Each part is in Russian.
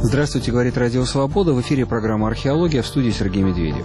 Здравствуйте, говорит Радио Свобода. В эфире программа «Археология», в студии Сергей Медведев.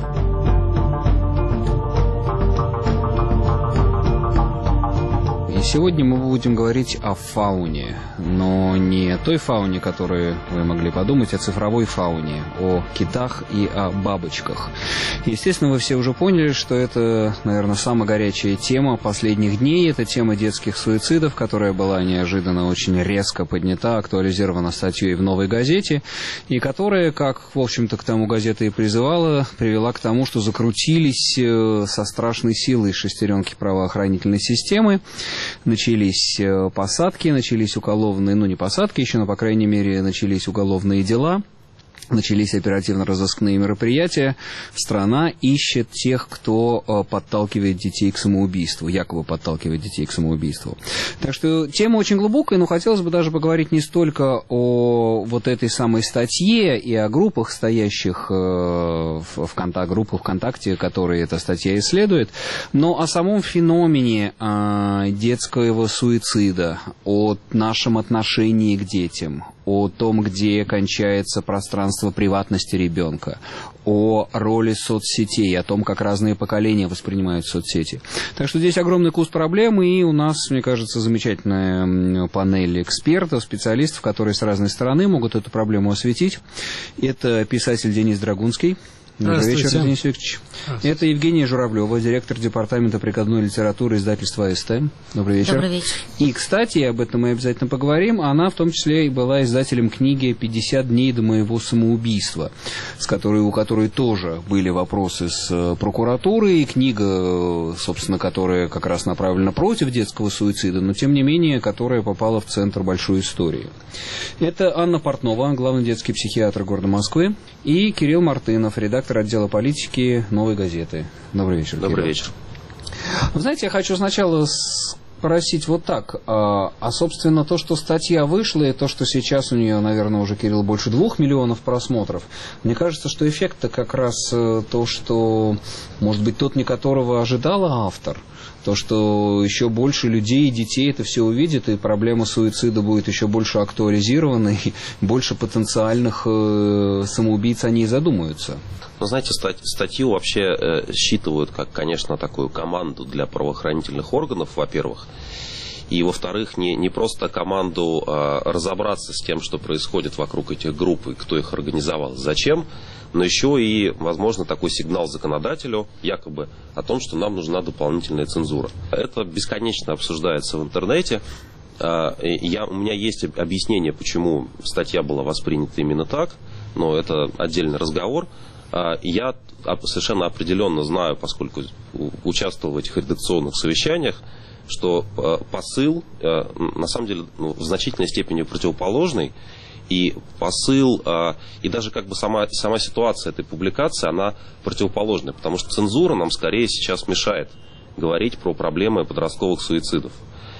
Сегодня мы будем говорить о фауне, но не о той фауне, которую вы могли подумать, а цифровой фауне, о китах и о бабочках. Естественно, вы все уже поняли, что это, наверное, самая горячая тема последних дней. Это тема детских суицидов, которая была неожиданно очень резко поднята, актуализирована статьей в «Новой газете», и которая, как, в общем-то, к тому газета и призывала, привела к тому, что закрутились со страшной силой шестеренки правоохранительной системы. Начались посадки, начались уголовные, ну не посадки еще, но, по крайней мере, начались уголовные дела. Начались оперативно-розыскные мероприятия. Страна ищет тех, кто подталкивает детей к самоубийству, якобы подталкивает детей к самоубийству. Так что тема очень глубокая, но хотелось бы даже поговорить не столько о вот этой самой статье и о группах, стоящих группах ВКонтакте, которые эта статья исследует, но о самом феномене детского суицида, о нашем отношении к детям, о том, где кончается пространство приватности ребенка, о роли соцсетей, о том, как разные поколения воспринимают соцсети. Так что здесь огромный куст проблем, и у нас, мне кажется, замечательная панель экспертов, специалистов, которые с разной стороны могут эту проблему осветить. Это писатель Денис Драгунский. Добрый вечер, Денис Викторович. Это Евгения Журавлева, директор департамента прикладной литературы издательства АСТ. Добрый вечер. Добрый вечер. И, кстати, об этом мы обязательно поговорим, она в том числе и была издателем книги «50 дней до моего самоубийства», у которой тоже были вопросы с прокуратурой, и книга, собственно, которая как раз направлена против детского суицида, но, тем не менее, которая попала в центр большой истории. Это Анна Портнова, главный детский психиатр города Москвы, и Кирилл Мартынов, редактор отдела политики «Новой газеты». Добрый вечер, Кирилл. Добрый вечер. Вы знаете, я хочу сначала спросить вот так. Собственно, то, что статья вышла, и то, что сейчас у нее, наверное, уже, Кирилл, больше 2 миллионов просмотров, мне кажется, что эффект-то как раз то, что, может быть, тот, не которого ожидал автор, то, что еще больше людей и детей это все увидят, и проблема суицида будет еще больше актуализирована, и больше потенциальных самоубийц о ней задумаются. Ну, знаете, статью вообще считывают как, конечно, такую команду для правоохранительных органов, во-первых, и, во-вторых, не просто команду разобраться с тем, что происходит вокруг этих групп, и кто их организовал, зачем, но еще и, возможно, такой сигнал законодателю, якобы, о том, что нам нужна дополнительная цензура. Это бесконечно обсуждается в интернете. У меня есть объяснение, почему статья была воспринята именно так, но это отдельный разговор. Я совершенно определенно знаю, поскольку участвовал в этих редакционных совещаниях, что посыл, на самом деле, в значительной степени противоположный. И посыл, и даже как бы сама ситуация этой публикации, она противоположная, потому что цензура нам скорее сейчас мешает говорить про проблемы подростковых суицидов.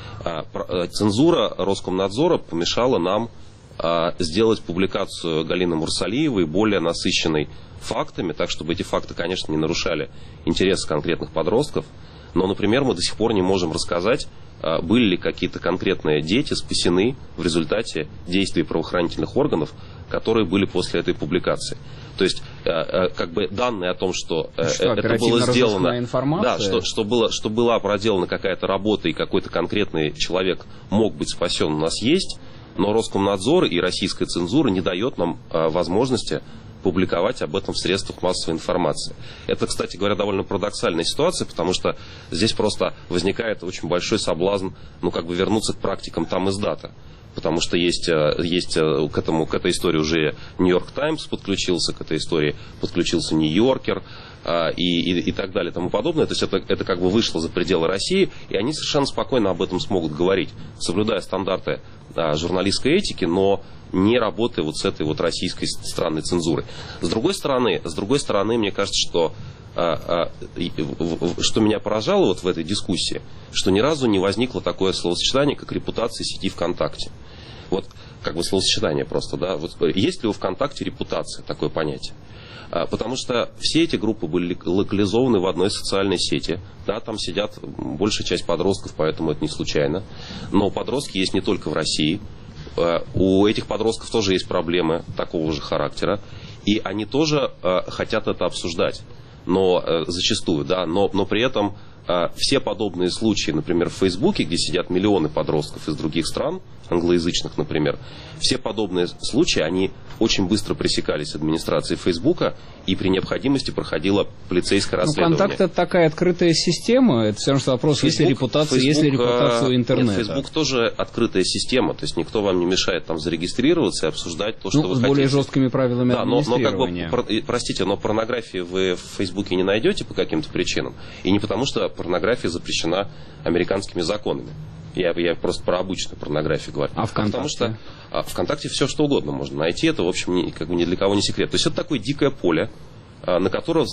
Цензура Роскомнадзора помешала нам сделать публикацию Галины Мурсалиевой более насыщенной фактами, так чтобы эти факты, конечно, не нарушали интересы конкретных подростков. Но, например, мы до сих пор не можем рассказать, были ли какие-то конкретные дети спасены в результате действий правоохранительных органов, которые были после этой публикации. То есть, как бы данные о том, что это было сделано, да, что была проделана какая-то работа и какой-то конкретный человек мог быть спасен, у нас есть, но Роскомнадзор и российская цензура не дает нам возможности публиковать об этом в средствах массовой информации. Это, кстати говоря, довольно парадоксальная ситуация, потому что здесь просто возникает очень большой соблазн, вернуться к практикам там издата. Потому что есть к этой истории уже Нью-Йорк Таймс подключился, к этой истории подключился Нью-Йоркер и так далее и тому подобное. То есть это как бы вышло за пределы России, и они совершенно спокойно об этом смогут говорить, соблюдая стандарты журналистской этики, но не работая вот с этой вот российской странной цензурой. С другой стороны, мне кажется, что меня поражало вот в этой дискуссии, что ни разу не возникло такое словосочетание, как репутация сети ВКонтакте. Вот как бы словосочетание просто, да. Вот, есть ли у ВКонтакте репутация, такое понятие? Потому что все эти группы были локализованы в одной социальной сети. Да, там сидят большая часть подростков, поэтому это не случайно. Но подростки есть не только в России. у этих подростков тоже есть проблемы такого же характера, и они тоже хотят это обсуждать, но зачастую, да, но при этом все подобные случаи, например, в Фейсбуке, где сидят миллионы подростков из других стран, англоязычных, например, все подобные случаи, они очень быстро пресекались администрацией Фейсбука, и при необходимости проходило полицейское расследование. Контакт — это такая открытая система, это все равно что вопрос, Facebook, есть ли репутация у интернета. Нет, Facebook тоже открытая система, то есть никто вам не мешает там зарегистрироваться и обсуждать то, что вы хотите. С более жесткими правилами администрирования. Но простите, но порнографии вы в Фейсбуке не найдете по каким-то причинам, и не потому, что порнография запрещена американскими законами. Я просто про обычную порнографию говорю. А ВКонтакте? Потому что ВКонтакте все что угодно можно найти. Это, в общем, ни для кого не секрет. То есть это такое дикое поле, на котором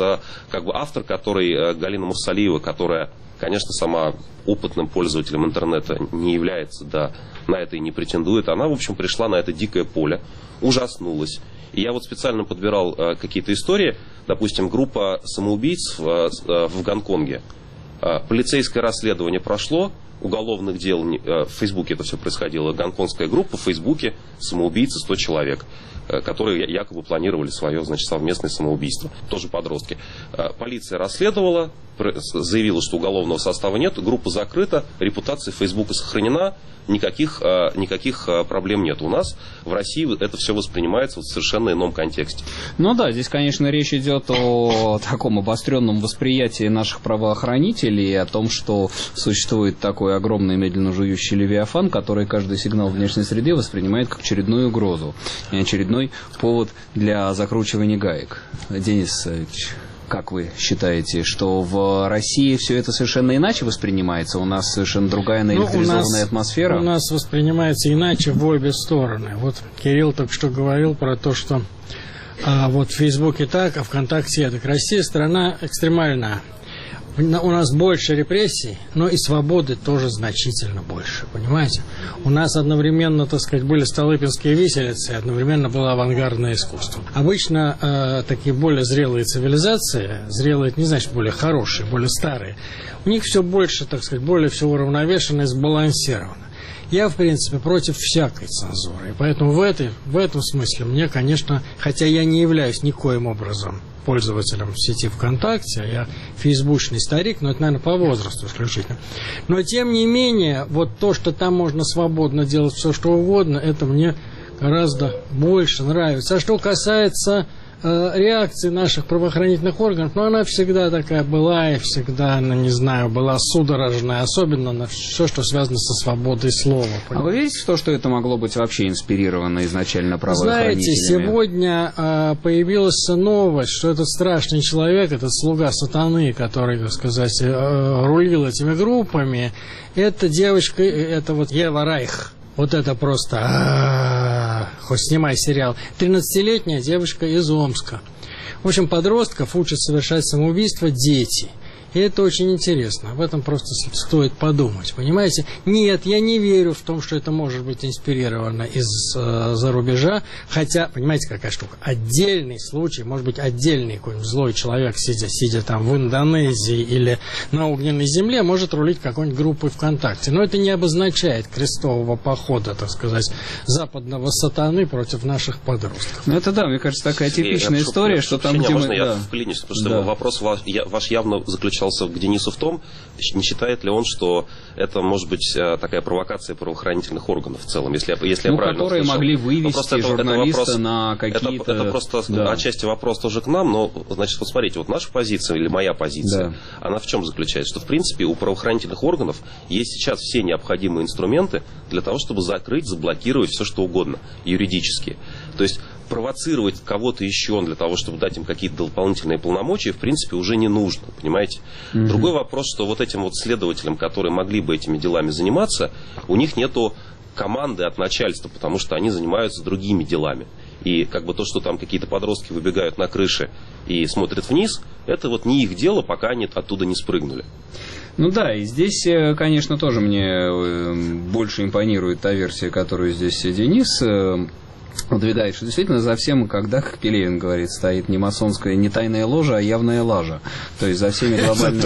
автор, который Галина Мурсалиева, которая, конечно, сама опытным пользователем интернета не является, да, на это и не претендует, она, в общем, пришла на это дикое поле, ужаснулась. И я вот специально подбирал какие-то истории. Допустим, группа самоубийц в Гонконге. Полицейское расследование прошло, уголовных дел, в Фейсбуке это все происходило, гонконгская группа в Фейсбуке, самоубийцы 100 человек, которые якобы планировали свое, значит, совместное самоубийство, тоже подростки. Полиция расследовала, заявила, что уголовного состава нет, группа закрыта, репутация Фейсбука сохранена, никаких проблем нет. У нас в России это все воспринимается в совершенно ином контексте. Ну да, здесь, конечно, речь идет о таком обостренном восприятии наших правоохранителей, о том, что существует такой огромный медленно жующий левиафан, который каждый сигнал внешней среды воспринимает как очередную угрозу и очередной повод для закручивания гаек. Денис Ильич, как вы считаете, что в России все это совершенно иначе воспринимается? У нас совершенно другая наэлектризованная атмосфера? У нас воспринимается иначе в обе стороны. Вот Кирилл только что говорил про то, что вот в Фейсбуке так, а ВКонтакте так. Россия страна экстремальная. У нас больше репрессий, но и свободы тоже значительно больше, понимаете? У нас одновременно, так сказать, были столыпинские виселицы, одновременно было авангардное искусство. Обычно такие более зрелые цивилизации, зрелые, это не значит более хорошие, более старые, у них все больше, так сказать, более всего уравновешено и сбалансировано. Я, в принципе, против всякой цензуры, и поэтому в этом смысле мне, конечно, хотя я не являюсь никоим образом пользователем сети ВКонтакте, я фейсбучный старик, но это, наверное, по возрасту исключительно. Но, тем не менее, вот то, что там можно свободно делать все, что угодно, это мне гораздо больше нравится. А что касается реакции наших правоохранительных органов, но она всегда такая была и всегда, не знаю, была судорожная, особенно на все, что связано со свободой слова. Понимаете? А вы верите в то, что это могло быть вообще инспирировано изначально правоохранителями? Знаете, сегодня появилась новость, что этот страшный человек, этот слуга сатаны, который, так сказать, рулил этими группами, эта девочка, это вот Ева Райх. Вот это просто, хоть снимай сериал. 13-летняя девочка из Омска. В общем, подростков учат совершать самоубийство дети. И это очень интересно. Об этом просто стоит подумать. Нет, я не верю в том, что это может быть инспирировано из-за рубежа. Хотя, понимаете, какая штука? Отдельный случай, может быть, отдельный какой-нибудь злой человек, сидя там в Индонезии или на огненной земле, может рулить какой-нибудь группой ВКонтакте. Но это не обозначает крестового похода, так сказать, западного сатаны против наших подростков. Ну это да, мне кажется, такая типичная история, что там, где можно я вклинюсь, потому что вопрос ваш явно заключается к Денису в том, не считает ли он, что это может быть такая провокация правоохранительных органов в целом, если я правильно которые услышал. могли вывести журналиста на какие-то... Это просто отчасти вопрос тоже к нам, но, значит, вот смотрите, вот наша позиция или моя позиция, она в чем заключается? Что, в принципе, у правоохранительных органов есть сейчас все необходимые инструменты для того, чтобы закрыть, заблокировать все, что угодно, юридически. То есть провоцировать кого-то еще для того, чтобы дать им какие-то дополнительные полномочия, в принципе, уже не нужно, понимаете? Другой вопрос, что вот этим вот следователям, которые могли бы этими делами заниматься, у них нету команды от начальства, потому что они занимаются другими делами. И как бы то, что там какие-то подростки выбегают на крыши и смотрят вниз, это вот не их дело, пока они оттуда не спрыгнули. Ну да, и здесь, конечно, тоже мне больше импонирует та версия, которую здесь Денис выдвигает, что действительно за всем, когда, как Пелевин говорит, стоит не масонская, не тайная ложа, а явная лажа. То есть за всеми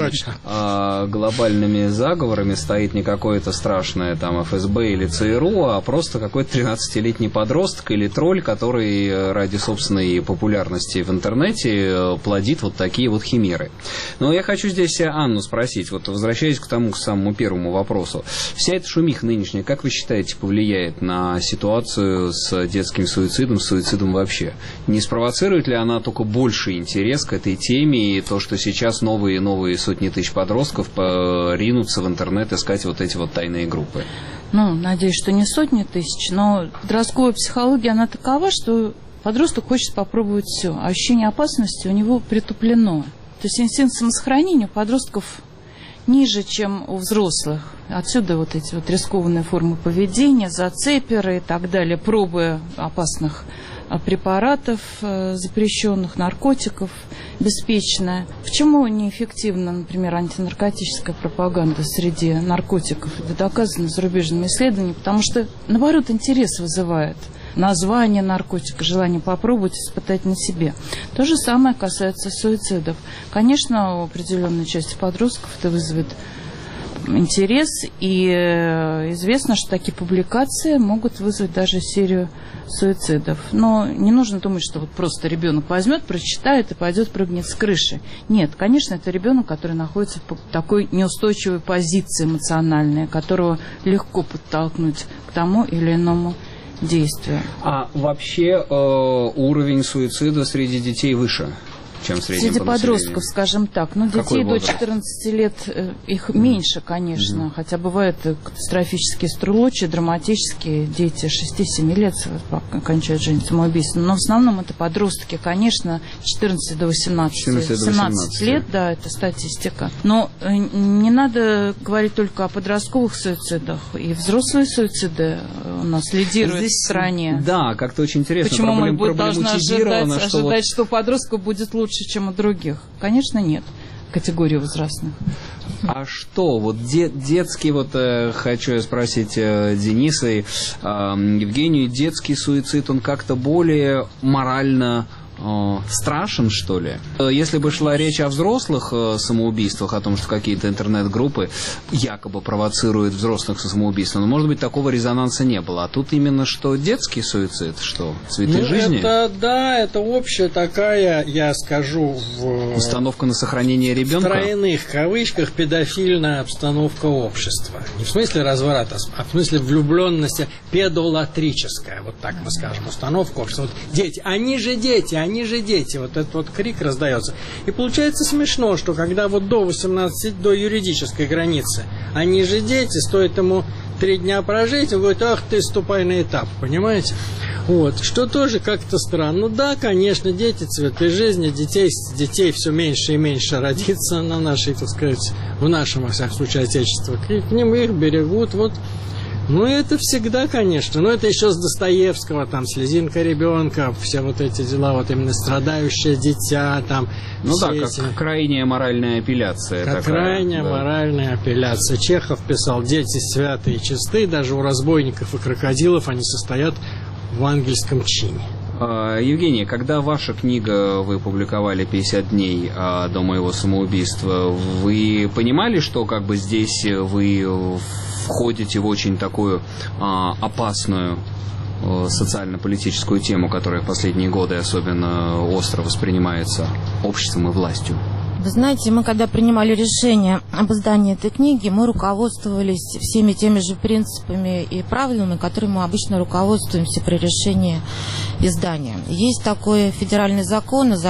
глобальными заговорами стоит не какое-то страшное там ФСБ или ЦРУ, а просто какой-то 13-летний подросток или тролль, который ради собственной популярности в интернете плодит вот такие вот химеры. Но я хочу здесь Анну спросить, вот возвращаясь к самому первому вопросу. Вся эта шумиха нынешняя, как вы считаете, повлияет на ситуацию с детским суицидом вообще? Не спровоцирует ли она только больший интерес к этой теме и то, что сейчас новые сотни тысяч подростков ринутся в интернет искать вот эти вот тайные группы? Надеюсь, что не сотни тысяч, но подростковая психология, она такова, что подросток хочет попробовать все, а ощущение опасности у него притуплено. То есть инстинкт самосохранения у подростков ниже, чем у взрослых. Отсюда вот эти вот рискованные формы поведения, зацеперы и так далее, пробы опасных препаратов, запрещенных наркотиков, беспечная. Почему неэффективна, например, антинаркотическая пропаганда среди наркотиков? Это доказано зарубежными исследованиями, потому что, наоборот, интерес вызывает. Название наркотика, желание попробовать, испытать на себе. То же самое касается суицидов. Конечно, у определенной части подростков это вызовет интерес, и известно, что такие публикации могут вызвать даже серию суицидов. Но не нужно думать, что вот просто ребенок возьмет, прочитает и пойдет прыгнет с крыши. Нет, конечно, это ребенок, который находится в такой неустойчивой позиции эмоциональной, которого легко подтолкнуть к тому или иному действию. А вообще уровень суицида среди детей выше, чем в среднем? Среди подростков, скажем так. Но детей до 14 лет их меньше, конечно. Хотя бывают катастрофические случаи, драматические. Дети 6-7 лет кончают жизнь самоубийством. Но в основном это подростки, конечно, 14 до 18 лет, да, это статистика. Но не надо говорить только о подростковых суицидах. И взрослые суициды у нас лидируют здесь, в стране. Да, как-то очень интересно. Почему мы должны ожидать, что у подростков будет лучше, чем у других? Конечно, нет категории возрастных. А что, вот детский, хочу я спросить Дениса и Евгению, детский суицид, он как-то более морально страшен, что ли? Если бы шла речь о взрослых самоубийствах, о том, что какие-то интернет-группы якобы провоцируют взрослых самоубийства, но, может быть, такого резонанса не было. А тут именно что детский суицид, что цветы жизни? Это общая такая, я скажу, установка на сохранение ребенка? В тройных кавычках педофильная обстановка общества. Не в смысле разврата, а в смысле влюбленности, педолатрическая, вот так мы скажем, установка общества. Вот дети, они же дети, вот этот вот крик раздается. И получается смешно, что когда вот до 18, до юридической границы, они же дети, стоит ему 3 дня прожить, он говорит, ах ты, ступай на этап, понимаете? Вот, что тоже как-то странно. Да, конечно, дети, цветы жизни, детей все меньше и меньше родится на нашей, так сказать, в нашем, во всяком случае, отечестве. К ним их берегут, вот. Это всегда, конечно. Но это еще с Достоевского, там, «Слезинка ребенка», все вот эти дела, вот именно страдающее дитя, там. Как крайняя моральная апелляция. Крайняя моральная апелляция. Чехов писал, дети святые и чисты, даже у разбойников и крокодилов они состоят в ангельском чине. Евгения, когда ваша книга, вы публиковали 50 дней до моего самоубийства, вы понимали, что как бы здесь вы входите в очень такую опасную социально-политическую тему, которая в последние годы особенно остро воспринимается обществом и властью? Вы знаете, мы когда принимали решение об издании этой книги, мы руководствовались всеми теми же принципами и правилами, которыми мы обычно руководствуемся при решении издания. Есть такой федеральный закон о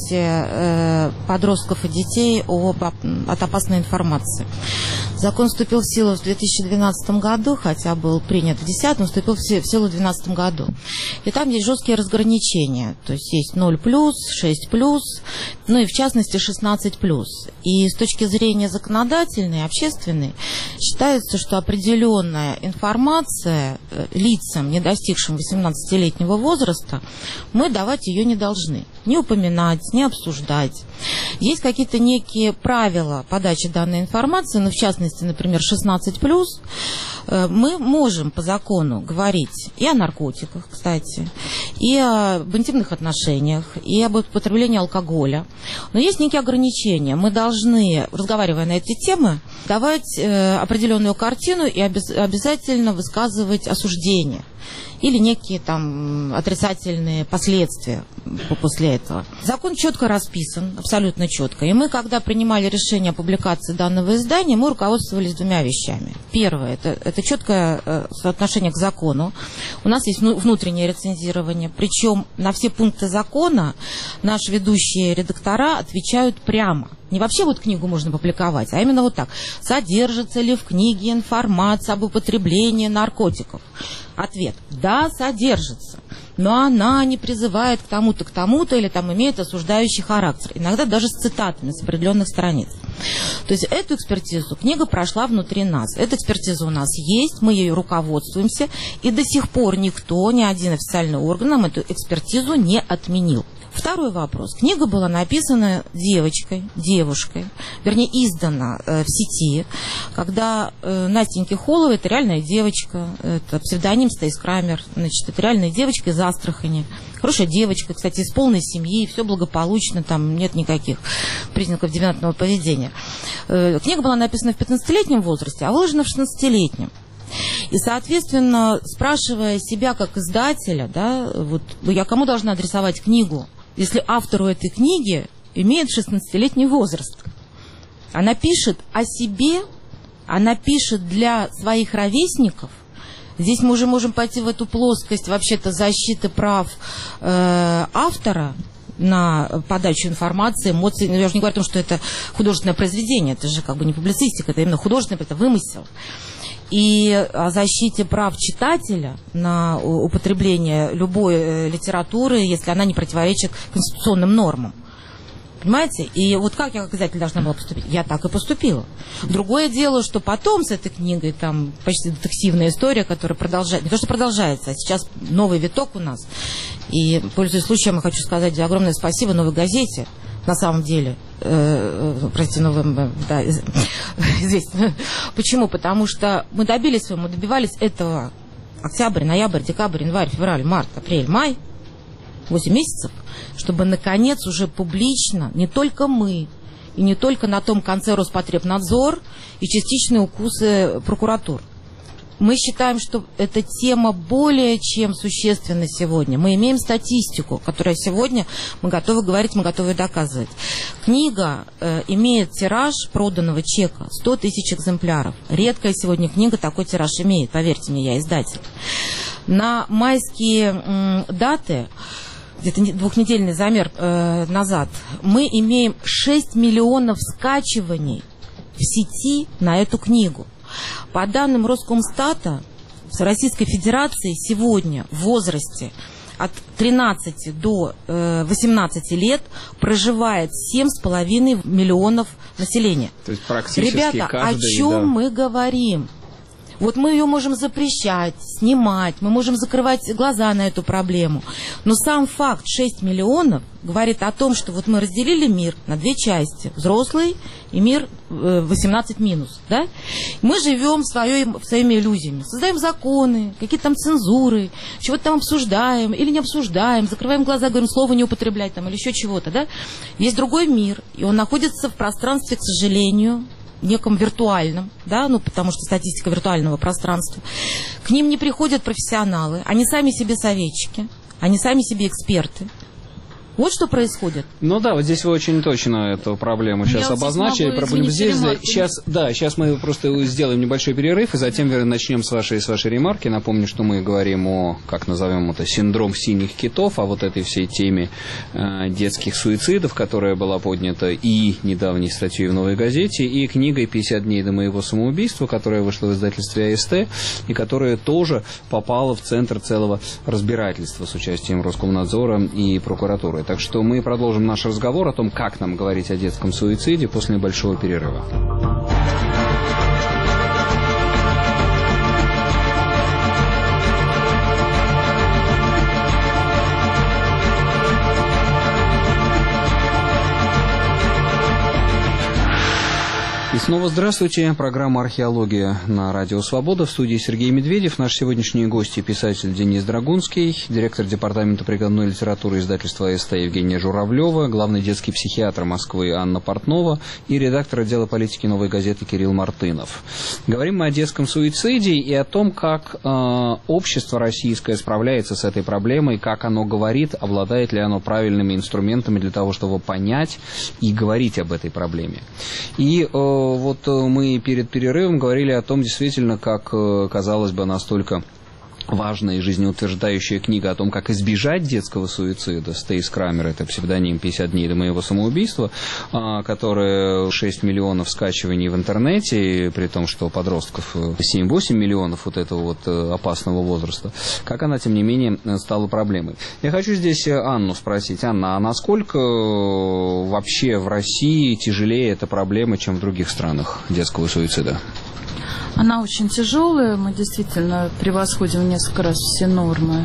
защите подростков и детей от опасной информации. Закон вступил в силу в 2012 году, хотя был принят в 2010, но вступил в силу в 2012 году. И там есть жесткие разграничения. То есть есть 0+, 6+, ну и в частности 16+. И с точки зрения законодательной, общественной, считается, что определенная информация лицам, не достигшим 18-летнего возраста, мы давать ее не должны. Не упоминать, не обсуждать. Есть какие-то некие правила подачи данной информации, ну, в частности, например, 16+, Мы можем по закону говорить и о наркотиках, кстати, и об интимных отношениях, и об употреблении алкоголя. Но есть некие ограничения. Мы должны, разговаривая на эти темы, давать определенную картину и обязательно высказывать осуждение или некие там отрицательные последствия после этого. Закон четко расписан, абсолютно четко. И мы, когда принимали решение о публикации данного издания, мы руководствовались двумя вещами. Первое, это четкое соотношение к закону. У нас есть внутреннее рецензирование, причем на все пункты закона наши ведущие редактора отвечают прямо. Не вообще вот книгу можно публиковать, а именно вот так. Содержится ли в книге информация об употреблении наркотиков? Ответ. Да, содержится. Но она не призывает к тому-то или там имеет осуждающий характер. Иногда даже с цитатами с определенных страниц. То есть эту экспертизу книга прошла внутри нас. Эта экспертиза у нас есть, мы ею руководствуемся. И до сих пор никто, ни один официальный орган нам эту экспертизу не отменил. Второй вопрос. Книга была написана девушкой, вернее, издана в сети, когда Настенька Холова, это реальная девочка, это псевдоним Стейс Крамер, значит, это реальная девочка из Астрахани. Хорошая девочка, кстати, из полной семьи, все благополучно, там нет никаких признаков девиантного поведения. Книга была написана в 15-летнем возрасте, а выложена в 16-летнем. И, соответственно, спрашивая себя как издателя, да, вот я кому должна адресовать книгу, если автору этой книги имеет 16-летний возраст? Она пишет о себе, она пишет для своих ровесников. Здесь мы уже можем пойти в эту плоскость вообще-то защиты прав автора на подачу информации, эмоций. Я уже не говорю о том, что это художественное произведение, это же как бы не публицистика, это именно художественное, это вымысел. И о защите прав читателя на употребление любой литературы, если она не противоречит конституционным нормам. Понимаете? И вот как я как издатель должна была поступить? Я так и поступила. Другое дело, что потом с этой книгой, там почти детективная история, которая продолжается, не то что продолжается, а сейчас новый виток у нас. И, пользуясь случаем, я хочу сказать огромное спасибо «Новой газете», на самом деле, да, известно. Почему? Потому что мы добились своего, мы добивались этого октябрь, ноябрь, декабрь, январь, февраль, март, апрель, май, 8 месяцев, чтобы, наконец, уже публично, не только мы, и не только на том конце Роспотребнадзор и частичные укусы прокуратур. Мы считаем, что эта тема более чем существенна сегодня. Мы имеем статистику, которая сегодня мы готовы говорить, мы готовы доказывать. Книга имеет тираж проданного чека 100 тысяч экземпляров. Редкая сегодня книга такой тираж имеет, поверьте мне, я издатель. На майские даты, где-то двухнедельный замер назад, мы имеем 6 миллионов скачиваний в сети на эту книгу. По данным Роскомстата, в Российской Федерации сегодня в возрасте от 13 до 18 лет проживает 7,5 миллионов населения. То есть практически ребята, каждый, о чем мы говорим? Вот мы ее можем запрещать, снимать, мы можем закрывать глаза на эту проблему. Но сам факт 6 миллионов говорит о том, что вот мы разделили мир на две части. Взрослый и мир 18 минус. Да? Мы живем своими иллюзиями. Создаем законы, какие-то там цензуры, чего-то там обсуждаем или не обсуждаем, закрываем глаза, говорим, слово не употреблять там, или еще чего-то. Да? Есть другой мир, и он находится в пространстве, к сожалению, неком виртуальном, да, ну, потому что статистика виртуального пространства. К ним не приходят профессионалы, они сами себе советчики, они сами себе эксперты. Вот что происходит. Ну да, вот здесь вы очень точно эту проблему сейчас обозначили. Проблему здесь, сейчас мы просто сделаем небольшой перерыв и затем начнем с вашей ремарки. Напомню, что мы говорим о, как назовем это, синдром синих китов, о вот этой всей теме детских суицидов, которая была поднята и недавней статьей в «Новой газете», и книгой «50 дней до моего самоубийства», которая вышла в издательстве АСТ, и которая тоже попала в центр целого разбирательства с участием Роскомнадзора и прокуратуры. Так что мы продолжим наш разговор о том, как нам говорить о детском суициде после небольшого перерыва. И И снова здравствуйте. Программа «Археология» на Радио Свобода. В студии Сергей Медведев. Наши сегодняшние гости – писатель Денис Драгунский, директор департамента прикладной литературы издательства АСТ Евгения Журавлева, главный детский психиатр Москвы Анна Портнова и редактор отдела политики «Новой газеты» Кирилл Мартынов. Говорим мы о детском суициде и о том, как общество российское справляется с этой проблемой, как оно говорит, обладает ли оно правильными инструментами для того, чтобы понять и говорить об этой проблеме. И вот мы перед перерывом говорили о том, действительно, как, казалось бы, настолько важная и жизнеутверждающая книга о том, как избежать детского суицида. Стейс Крамер, это псевдоним «50 дней до моего самоубийства», которая 6 миллионов скачиваний в интернете, при том, что подростков 7-8 миллионов вот этого вот опасного возраста. Как она, тем не менее, стала проблемой. Я хочу здесь Анну спросить. Анна, а насколько вообще в России тяжелее эта проблема, чем в других странах детского суицида? Она очень тяжелая, мы действительно превосходим в несколько раз все нормы,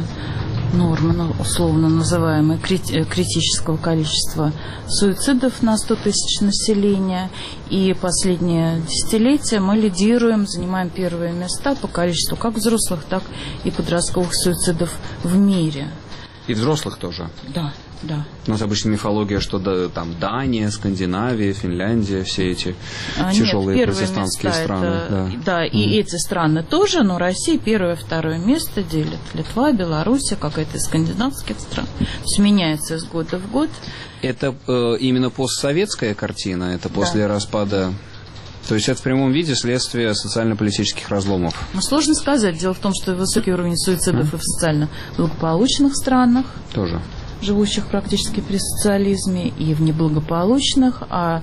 условно называемые, критического количества суицидов на 100 тысяч населения. И последние десятилетия мы лидируем, занимаем первые места по количеству как взрослых, так и подростковых суицидов в мире. И взрослых тоже? Да. Да. У нас обычно мифология, что там Дания, Скандинавия, Финляндия, все эти тяжелые протестантские страны. Да, и эти страны тоже, но Россия первое, второе место делит. Литва, Белоруссия, какая-то из скандинавских стран. То есть меняется из года в год. Это именно постсоветская картина, это после распада... То есть это в прямом виде следствие социально-политических разломов? Ну, сложно сказать. Дело в том, что высокий уровень суицидов и в социально благополучных странах. Тоже. Живущих практически при социализме, и в неблагополучных, а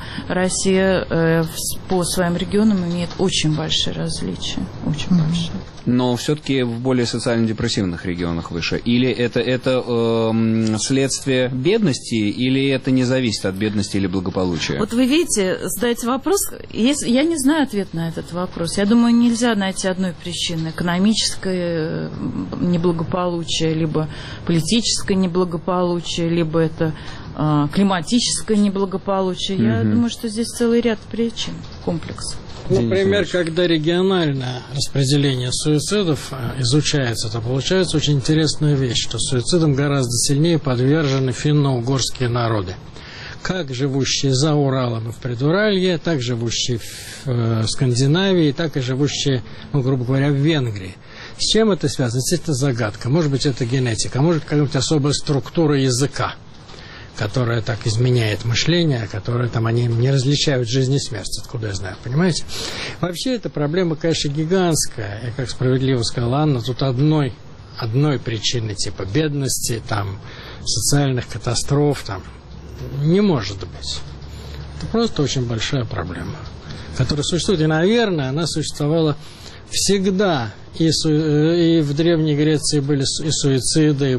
Россия по своим регионам имеет очень большие различия, очень большие. Но все-таки в более социально-депрессивных регионах выше. Или это следствие бедности, или это не зависит от бедности или благополучия? Вот вы видите, задаете вопрос, я не знаю ответ на этот вопрос. Я думаю, нельзя найти одной причины. Экономическое неблагополучие, либо политическое неблагополучие, либо это климатическое неблагополучие. Я думаю, что здесь целый ряд причин, комплексов. Например, когда региональное распределение суицидов изучается, то получается очень интересная вещь, что суицидам гораздо сильнее подвержены финно-угорские народы. Как живущие за Уралом и в Предуралье, так живущие в Скандинавии, так и живущие, грубо говоря, в Венгрии. С чем это связано? Это загадка. Может быть, это генетика, а может, какая-нибудь особая структура языка, которая так изменяет мышление, которая там они не различают жизнь и смерть, откуда я знаю, понимаете? Вообще эта проблема, конечно, гигантская, и, как справедливо сказала Анна, тут одной причины типа бедности, там, социальных катастроф, там, не может быть. Это просто очень большая проблема, которая существует, и, наверное, она существовала всегда. И в Древней Греции были и суициды, и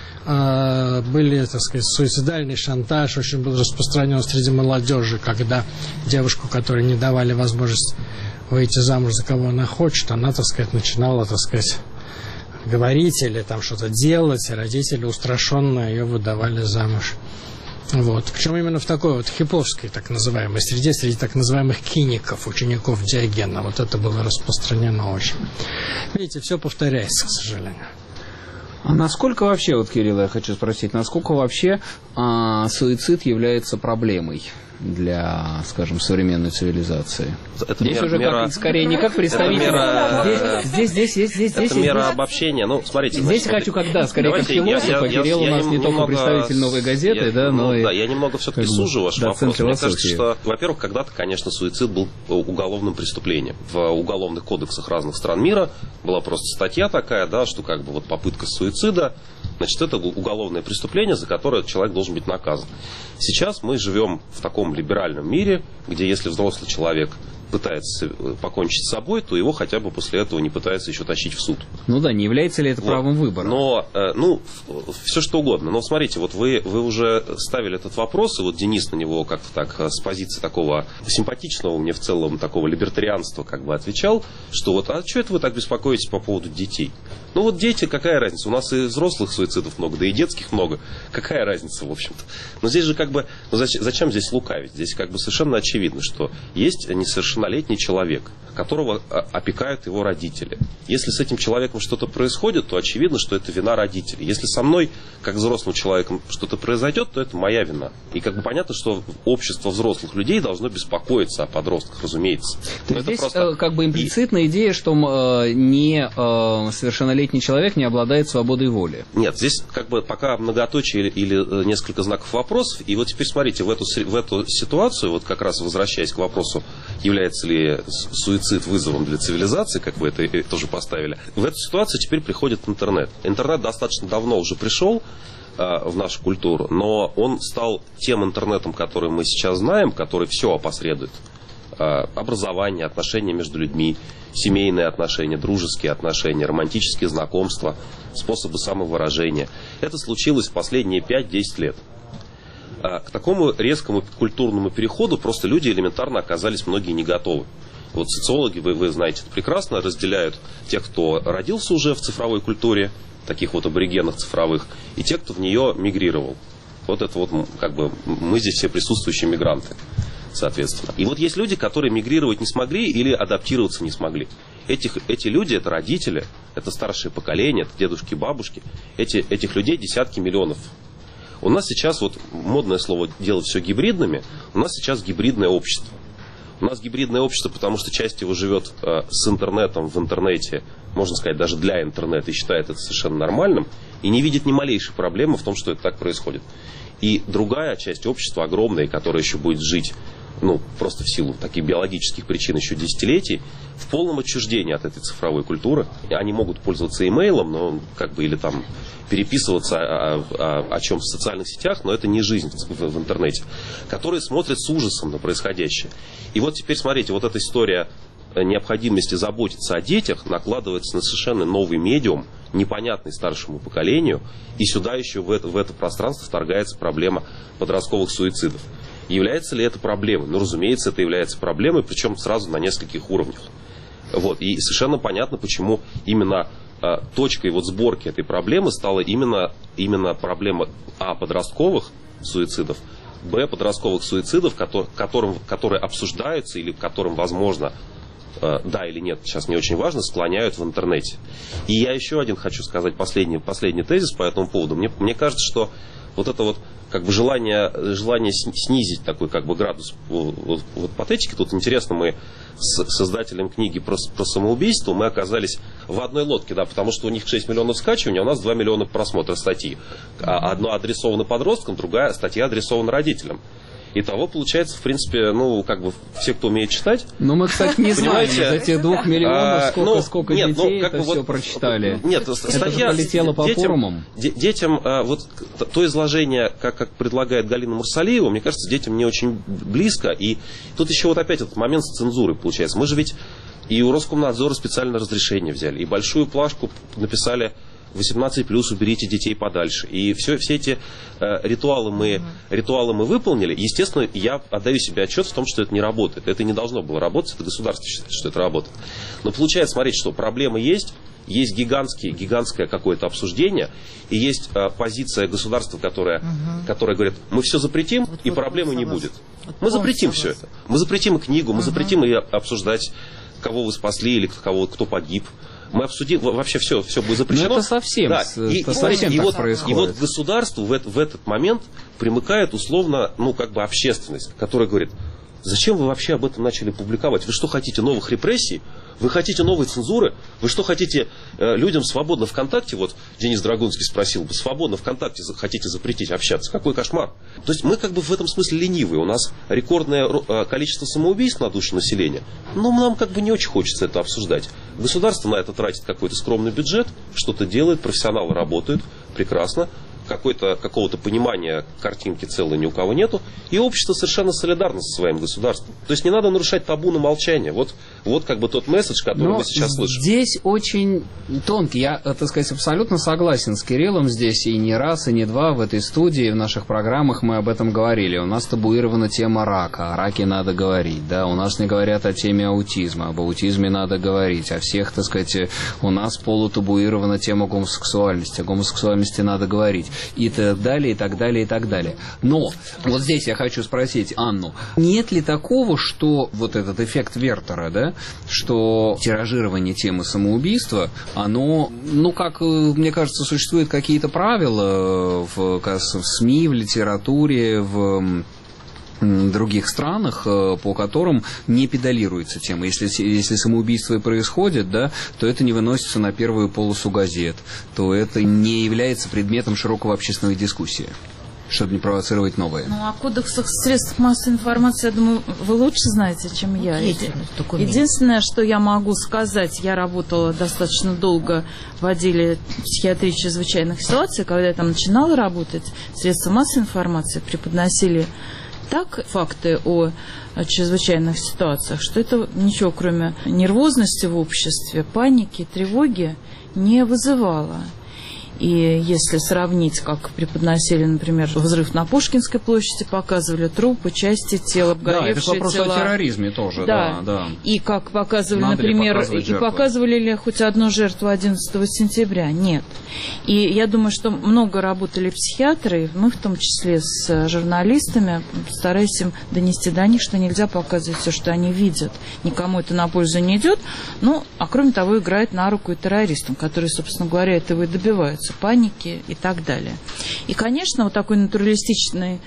были, так сказать, суицидальный шантаж, очень был распространен среди молодежи, когда девушку, которой не давали возможность выйти замуж за кого она хочет, она, так сказать, начинала, так сказать, говорить или там что-то делать, и родители устрашенно ее выдавали замуж. Вот. Причем именно в такой вот хиповской, так называемой среде, среди так называемых киников, учеников Диогена. Вот это было распространено очень. Видите, все повторяется, к сожалению. А насколько вообще, вот, Кирилл, я хочу спросить, насколько вообще суицид является проблемой для, скажем, современной цивилизации? Это здесь уже как, скорее не как представитель. Здесь мера обобщения. Ну, смотрите. Здесь хочу, скорее как философ, Кирилл у нас не только представитель «Новой газеты», но и... Да, я немного все-таки сужу ваш вопрос. Мне кажется, что, во-первых, когда-то, конечно, суицид был уголовным преступлением. В уголовных кодексах разных стран мира была просто статья такая, да, что как бы вот попытка суицида, значит, это уголовное преступление, за которое человек должен быть наказан. Сейчас мы живем в таком либеральном мире, где если взрослый человек пытается покончить с собой, то его хотя бы после этого не пытаются еще тащить в суд. Ну да, не является ли это правом выбора? Но, все что угодно. Но смотрите, вот вы уже ставили этот вопрос, и вот Денис на него как-то так с позиции такого симпатичного, мне в целом такого либертарианства как бы отвечал, что вот, а что это вы так беспокоитесь по поводу детей? Ну вот дети, какая разница? У нас и взрослых суицидов много, да и детских много. Какая разница, в общем-то? Но здесь же как бы, зачем здесь лукавить? Здесь как бы совершенно очевидно, что есть несовершеннолетние совершеннолетний человек, которого опекают его родители. Если с этим человеком что-то происходит, то очевидно, что это вина родителей. Если со мной, как взрослым человеком, что-то произойдет, то это моя вина. И как бы понятно, что общество взрослых людей должно беспокоиться о подростках, разумеется. То есть здесь просто... как бы имплицитная идея, что совершеннолетний человек не обладает свободой воли. Нет, здесь как бы пока многоточие или несколько знаков вопросов. И вот теперь смотрите, в эту ситуацию, вот как раз возвращаясь к вопросу, является ли суицид вызовом для цивилизации, как вы это тоже поставили, в эту ситуацию теперь приходит интернет. Интернет достаточно давно уже пришел в нашу культуру, но он стал тем интернетом, который мы сейчас знаем, который все опосредует. Образование, отношения между людьми, семейные отношения, дружеские отношения, романтические знакомства, способы самовыражения. Это случилось в последние 5-10 лет. К такому резкому культурному переходу просто люди элементарно оказались многие не готовы. Вот социологи, вы знаете это прекрасно, разделяют тех, кто родился уже в цифровой культуре, таких вот аборигенов цифровых, и тех, кто в нее мигрировал. Вот это вот как бы мы здесь все присутствующие мигранты, соответственно. И вот есть люди, которые мигрировать не смогли или адаптироваться не смогли. Эти люди, это родители, это старшее поколение, это дедушки, бабушки. Этих людей десятки миллионов. У нас сейчас, вот модное слово делать все гибридными, у нас сейчас гибридное общество. У нас гибридное общество, потому что часть его живет с интернетом, в интернете, можно сказать, даже для интернета, и считает это совершенно нормальным, и не видит ни малейшей проблемы в том, что это так происходит. И другая часть общества, огромная, которая еще будет жить, просто в силу таких биологических причин еще десятилетий, в полном отчуждении от этой цифровой культуры. Они могут пользоваться имейлом, но или там переписываться о чем в социальных сетях, но это не жизнь в интернете, которые смотрят с ужасом на происходящее. И вот теперь смотрите, вот эта история необходимости заботиться о детях накладывается на совершенно новый медиум, непонятный старшему поколению, и сюда еще в это пространство вторгается проблема подростковых суицидов. Является ли это проблемой? Разумеется, это является проблемой, причем сразу на нескольких уровнях. Вот. И совершенно понятно, почему именно точкой сборки этой проблемы стала именно проблема подростковых суицидов, подростковых суицидов, которые обсуждаются или которым, возможно, да или нет, сейчас не очень важно, склоняют в интернете. И я еще один хочу сказать последний тезис по этому поводу. Мне кажется, что вот это желание снизить такой градус патетики. Тут интересно, мы с создателем книги про самоубийство мы оказались в одной лодке, да, потому что у них 6 миллионов скачиваний, а у нас 2 миллиона просмотров статьи. Одна адресована подросткам, другая статья адресована родителям. Итого получается, в принципе, все, кто умеет читать. Но мы, кстати, не знаем, из этих 2 миллионов сколько детей это все прочитали. Нет, статья полетела по форумам. Детям, то изложение, как предлагает Галина Мурсалиева, мне кажется, детям не очень близко. И тут еще опять этот момент с цензурой получается. Мы же ведь и у Роскомнадзора специальное разрешение взяли, и большую плашку написали: 18+, уберите детей подальше. И все эти ритуалы мы выполнили. Естественно, я отдаю себе отчет в том, что это не работает. Это не должно было работать, это государство считает, что это работает. Но получается, смотрите, что проблемы есть гигантское какое-то обсуждение, и есть позиция государства, которая говорит: мы все запретим, и проблемы не будет. Мы запретим все это. Мы запретим и книгу, мы запретим и обсуждать, кого вы спасли или кто погиб. Мы обсудим, вообще все будет запрещено. Но это совсем, да. совсем так происходит. И вот государству в этот момент примыкает условно, общественность, которая говорит: зачем вы вообще об этом начали публиковать? Вы что, хотите новых репрессий? Вы хотите новой цензуры? Вы что, хотите людям свободно ВКонтакте? Вот Денис Драгунский спросил: свободно ВКонтакте хотите запретить общаться? Какой кошмар! То есть мы в этом смысле ленивые. У нас рекордное количество самоубийств на душу населения. Но нам не очень хочется это обсуждать. Государство на это тратит какой-то скромный бюджет, что-то делает, профессионалы работают прекрасно. Какого-то понимания картинки целой ни у кого нету. И общество совершенно солидарно со своим государством. То есть не надо нарушать табу на молчание. Вот вот как бы тот месседж, который мы сейчас слышим. Здесь очень тонкий. Я, так сказать, абсолютно согласен с Кириллом здесь и не раз, и не два в этой студии, в наших программах мы об этом говорили. У нас табуирована тема рака, о раке надо говорить, да, у нас не говорят о теме аутизма, об аутизме надо говорить, о всех, так сказать, у нас полутабуирована тема гомосексуальности, о гомосексуальности надо говорить, и так далее, и так далее, и так далее. Но вот здесь я хочу спросить Анну, нет ли такого, что вот этот эффект Вертера, да, что тиражирование темы самоубийства, оно, ну, как мне кажется, существуют какие-то правила в СМИ, в литературе, в других странах, по которым не педалируется тема. Если самоубийство и происходит, да, то это не выносится на первую полосу газет, то это не является предметом широкого общественной дискуссии, чтобы не провоцировать новое. Ну, о кодексах средств массовой информации, я думаю, вы лучше знаете, чем я. Единственное, что я могу сказать, я работала достаточно долго в отделе психиатрии чрезвычайных ситуаций, когда я там начинала работать, средства массовой информации преподносили так факты о чрезвычайных ситуациях, что это ничего, кроме нервозности в обществе, паники, тревоги, не вызывало. И если сравнить, как преподносили, например, взрыв на Пушкинской площади, показывали трупы, части тел, обгоревшие тела. Да, это вопрос о терроризме тоже. Да. И как показывали, например, и показывали ли хоть одну жертву 11 сентября? Нет. И я думаю, что много работали психиатры, мы в том числе с журналистами, стараясь им донести до них, что нельзя показывать все, что они видят. Никому это на пользу не идет. Ну, а кроме того, играет на руку и террористам, которые, собственно говоря, этого и добиваются. Паники и так далее. И, конечно, вот такой натуралистичности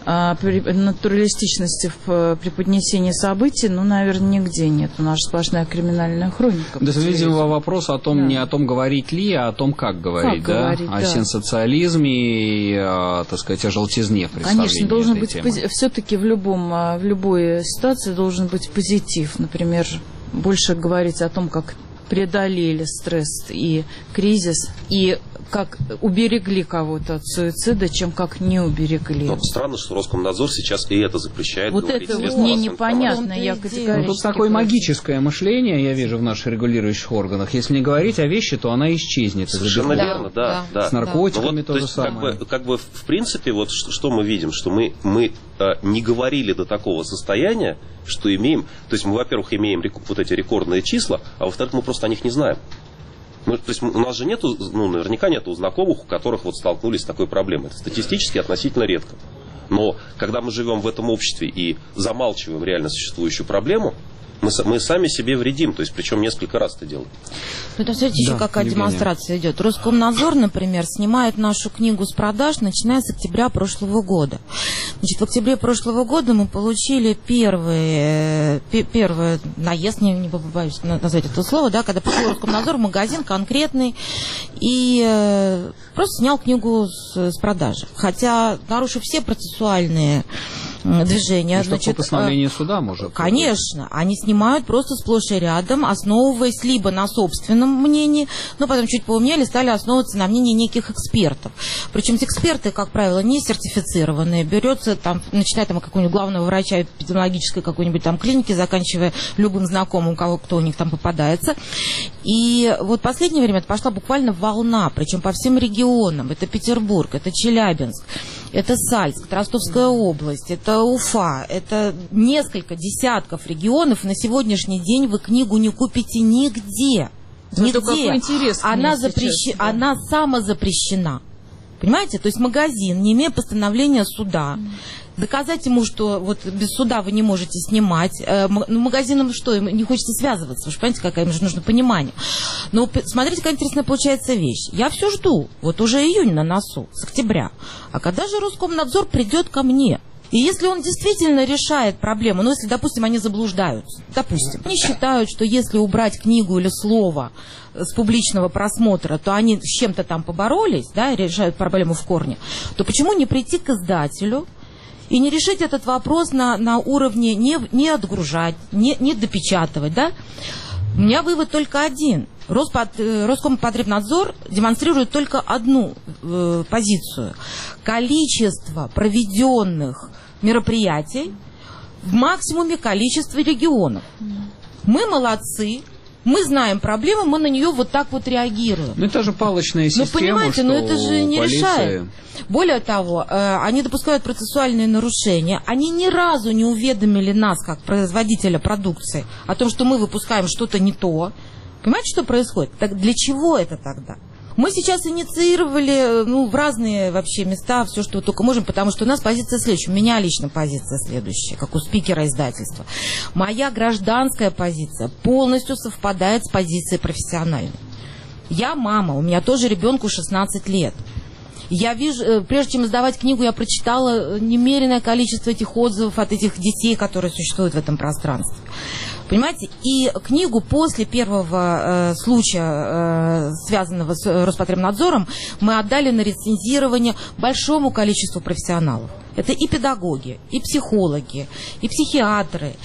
в преподнесении событий, ну, наверное, нигде нет. У нас сплошная криминальная хроника. Да, видимо, вопрос о том, не о том, говорить ли, а о том, как говорить, как говорить, о сенсационализме и, так сказать, о желтизне представления. Конечно, должен быть все-таки в любой ситуации должен быть позитив. Например, больше говорить о том, как преодолели стресс и кризис, и как уберегли кого-то от суицида, чем как не уберегли. Но странно, что Роскомнадзор сейчас и это запрещает. Вот это мне непонятно, я категорически. Тут такое магическое мышление, я вижу, в наших регулирующих органах. Если не говорить о вещи, то она исчезнет. Совершенно верно, да. С наркотиками вот, то же самое. Как бы, в принципе, вот что мы видим, что мы не говорили до такого состояния, что имеем, то есть мы, во-первых, имеем вот эти рекордные числа, а во-вторых, мы просто о них не знаем. То есть у нас же нету, наверняка нету знакомых, у которых вот столкнулись с такой проблемой. Это статистически относительно редко. Но когда мы живем в этом обществе и замалчиваем реально существующую проблему, мы сами себе вредим, то есть причем несколько раз это делаем. Ну, это, смотрите, еще какая демонстрация идет. Роскомнадзор, например, снимает нашу книгу с продаж, начиная с октября прошлого года. Значит, в октябре прошлого года мы получили первый наезд, не побоюсь назвать это слово, да, когда пришел Роскомнадзор в магазин конкретный и просто снял книгу с продажи. Хотя, нарушив все процессуальные движения. Значит, постановление суда может. Конечно, они снимают просто сплошь и рядом, основываясь либо на собственном мнении, но потом чуть поумнели, стали основываться на мнении неких экспертов. Причем эти эксперты, как правило, не сертифицированные. Берется там, начиная там какого-нибудь главного врача эпидемиологической какой-нибудь там клиники, заканчивая любым знакомым, кто у них там попадается. И вот в последнее время это пошла буквально волна, причем по всем регионам. Это Петербург, это Челябинск, это Сальск, это Ростовская область, это Уфа, это несколько десятков регионов. На сегодняшний день вы книгу не купите нигде. Нигде. Она самозапрещена. Понимаете? То есть магазин, не имея постановления суда, доказать ему, что вот без суда вы не можете снимать. Магазинам что? Им не хочется связываться. Вы же понимаете, какая им же нужно понимание. Но смотрите, какая интересная получается вещь. Я все жду. Вот уже июнь на носу, с октября. А когда же Роскомнадзор придет ко мне? И если он действительно решает проблему, ну, если, допустим, они заблуждаются, допустим, они считают, что если убрать книгу или слово с публичного просмотра, то они с чем-то там поборолись, да, решают проблему в корне, то почему не прийти к издателю и не решить этот вопрос на уровне не отгружать, не допечатывать, да? У меня вывод только один. Роскомпотребнадзор демонстрирует только одну позицию. Количество проведенных мероприятий в максимуме количестве регионов. Мы молодцы. Мы знаем проблему, мы на нее вот так вот реагируем. Ну, это же палочная система, понимаете, что это же не полиция... решает. Более того, они допускают процессуальные нарушения. Они ни разу не уведомили нас, как производителя продукции, о том, что мы выпускаем что-то не то. Понимаете, что происходит? Так для чего это тогда? Мы сейчас инициировали в разные вообще места все, что только можем, потому что у нас позиция следующая. У меня лично позиция следующая, как у спикера издательства. Моя гражданская позиция полностью совпадает с позицией профессиональной. Я мама, у меня тоже ребенку 16 лет. Я вижу, прежде чем издавать книгу, я прочитала немереное количество этих отзывов от этих детей, которые существуют в этом пространстве. Понимаете? И книгу после первого случая, связанного с Роспотребнадзором, мы отдали на рецензирование большому количеству профессионалов. Это и педагоги, и психологи, и психиатры,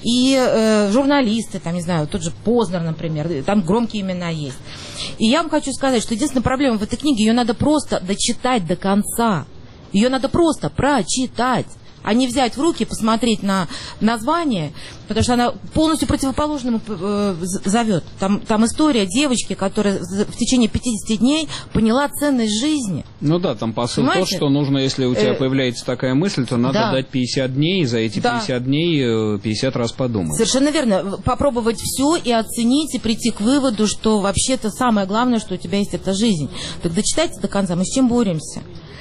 и журналисты, там, не знаю, тот же Познер, например, там громкие имена есть. И я вам хочу сказать, что единственная проблема в этой книге, ее надо просто дочитать до конца. Ее надо просто прочитать, а не взять в руки, посмотреть на название, потому что она полностью противоположному зовет. Там история девочки, которая в течение 50 дней поняла ценность жизни. Ну да, там посыл тот, что нужно, если у тебя появляется такая мысль, то надо дать 50 дней, и за эти 50 дней 50 раз подумать. Совершенно верно. Попробовать все и оценить, и прийти к выводу, что вообще-то самое главное, что у тебя есть, это жизнь. Так дочитайте до конца, мы с чем боремся?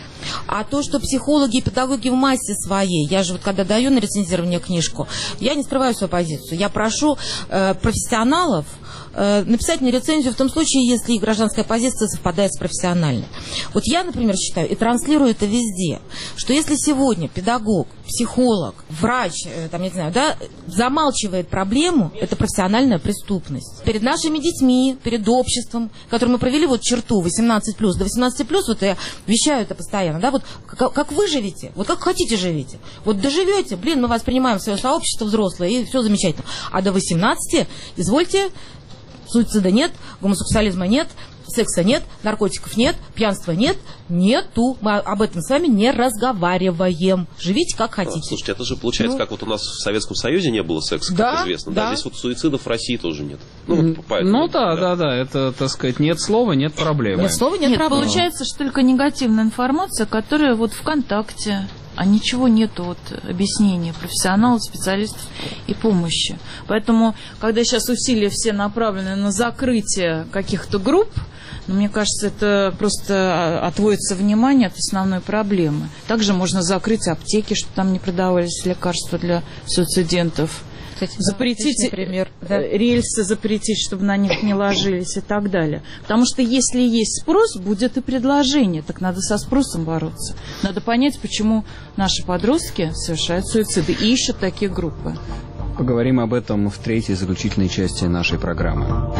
А то, что психологи и педагоги в массе своей, я же вот когда даю на рецензирование книжку, я не скрываю свою позицию. Я прошу профессионалов написать мне рецензию в том случае, если их гражданская позиция совпадает с профессиональной. Вот я, например, считаю и транслирую это везде, что если сегодня педагог, психолог, врач, там, не знаю, да, замалчивает проблему, это профессиональная преступность. Перед нашими детьми, перед обществом, которым мы провели вот черту 18+, до 18+, вот я вещаю это постоянно, да, вот как вы живете, вот как хотите живите. Вот доживете, мы вас принимаем в свое сообщество взрослое, и все замечательно. А до 18, извольте, суицида нет, гомосексуализма нет, секса нет, наркотиков нет, пьянства нет, нету. Мы об этом с вами не разговариваем. Живите как хотите. Слушайте, это же получается, как вот у нас в Советском Союзе не было секса, как известно. Да. Здесь вот суицидов в России тоже нет. Да, это, так сказать, нет слова, нет проблемы. Нет слова, нет проблемы. Получается, что только негативная информация, которая вот ВКонтакте, а ничего нету вот объяснения профессионалов, специалистов и помощи. Поэтому, когда сейчас усилия все направлены на закрытие каких-то групп, мне кажется, это просто отводится внимание от основной проблемы. Также можно закрыть аптеки, чтобы там не продавались лекарства для суицидентов. Запретить, рельсы запретить, чтобы на них не ложились и так далее. Потому что если есть спрос, будет и предложение. Так надо со спросом бороться. Надо понять, почему наши подростки совершают суициды и ищут такие группы. Поговорим об этом в третьей заключительной части нашей программы.